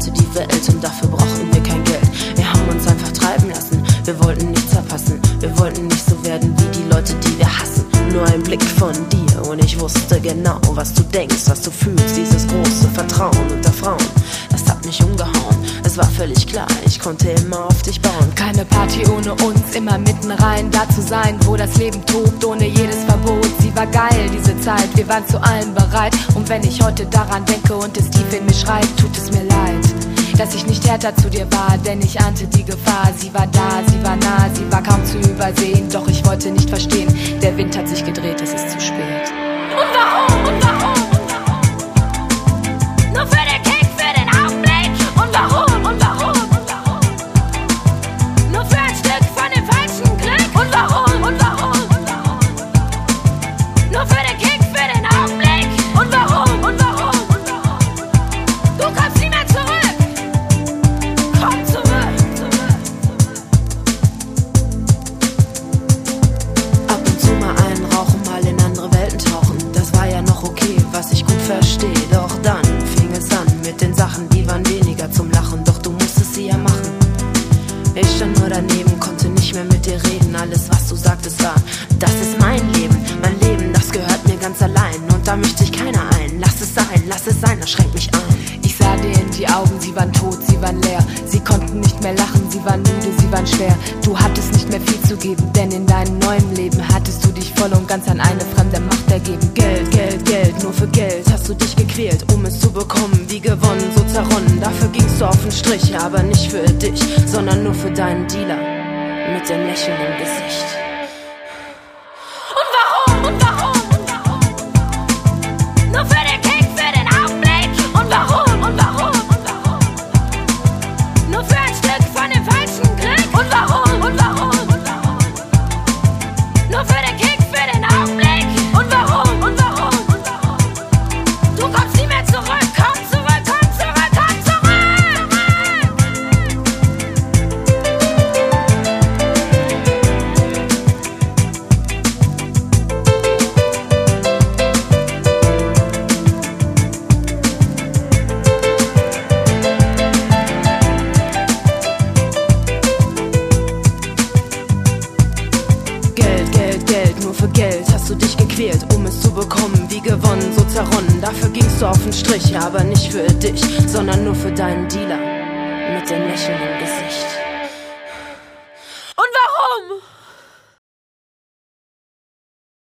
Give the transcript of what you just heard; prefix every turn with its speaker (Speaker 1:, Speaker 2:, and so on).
Speaker 1: rette die Welt und dafür brauchten wir kein Geld. Wir haben uns einfach treiben lassen, wir wollten nichts verpassen. Wir wollten nicht so werden wie die Leute, die wir hassen. Nur ein Blick von dir und ich wusste genau, was du denkst, was du fühlst. Dieses große Vertrauen unter Frauen, das hat mich umgehauen. Es war völlig klar, ich konnte immer auf dich bauen.
Speaker 2: Keine Party ohne uns, immer mitten rein, da zu sein, wo das Leben tobt, ohne jedes Verbot. Sie war geil, diese Zeit, wir waren zu allem bereit. Und wenn ich heute daran denke und es tief in mir schreit, tut es mir leid, dass ich nicht härter zu dir war, denn ich ahnte die Gefahr. Sie war da, sie war nah, sie war kaum zu übersehen. Doch ich wollte nicht verstehen, der Wind hat sich gedreht, es ist zu spät.
Speaker 3: Und warum, und warum, und warum? Nur für den Kick, für den Augenblick. Und warum, und warum, und warum? Nur für ein Stück von dem falschen Glück. Und warum, und warum, und warum? Nur für den Kick, für den Augenblick. Und warum, und warum, und warum? Du kommst nie mehr zurück. Komm zurück, zurück.
Speaker 1: Ab und zu mal einen rauchen, mal in andere Welten tauchen. Das war ja noch okay, was ich gut verstehe. Doch dann fing es an mit den Sachen, die waren weniger zum Lachen. Doch du musstest sie ja machen. Ich stand nur daneben, konnte nicht mehr mit dir reden. Alles, was du sagtest, war: das ist mein Leben, das gehört mir ganz allein. Und da mischt sich keiner ein. Lass es sein, das schränkt mich ein.
Speaker 2: Ich sah dir in die Augen, sie waren tot, sie waren leer. Sie konnten nicht mehr lachen, sie waren müde, sie waren schwer. Du hattest nicht mehr viel zu geben, denn in deinem neuen Leben hattest du dich voll und ganz an eine fremde Macht ergeben.
Speaker 1: Geld, Geld, Geld, nur für Geld hast du dich gequält, um es zu bekommen. Wie gewonnen, so zerronnen. Dafür gingst du auf den Strich, aber nicht für dich, sondern nur für deinen Dealer mit dem Lächeln im Gesicht.
Speaker 3: Und warum, und warum, und warum? Nur für den Kick, für den Augenblick. Und warum, und warum, und warum? Nur für ein Stück von dem falschen Glück. Und warum, und warum, und warum? Nur für den Kick, für den Augenblick. Und warum, und warum, und warum? Du kommst nie mehr zurück. Komm zurück, komm zurück, komm zurück.
Speaker 1: Geld, Geld, Geld, nur für Geld hast du dich gequält, um es zu bekommen. Wie gewonnen, so zerronnen. Dafür gingst du auf den Strich, aber nicht für dich, sondern nur für deinen Dealer mit dem Lächeln im Gesicht.